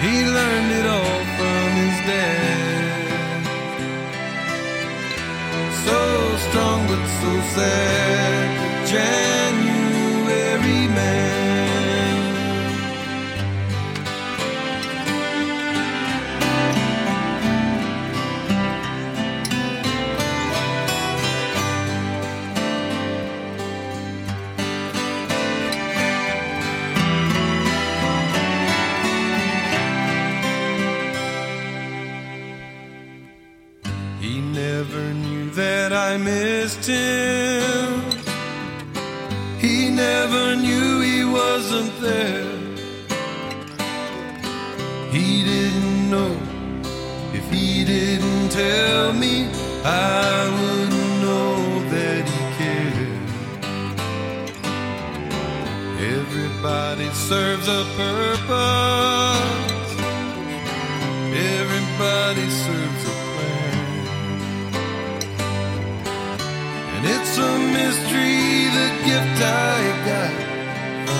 He learned it all from his dad. So strong but so sad, January man. He never knew that I missed him. He never knew he wasn't there. He didn't know. If he didn't tell me, I wouldn't know that he cared. Everybody serves a purpose. Everybody serves a plan. And it's a mystery, the gift I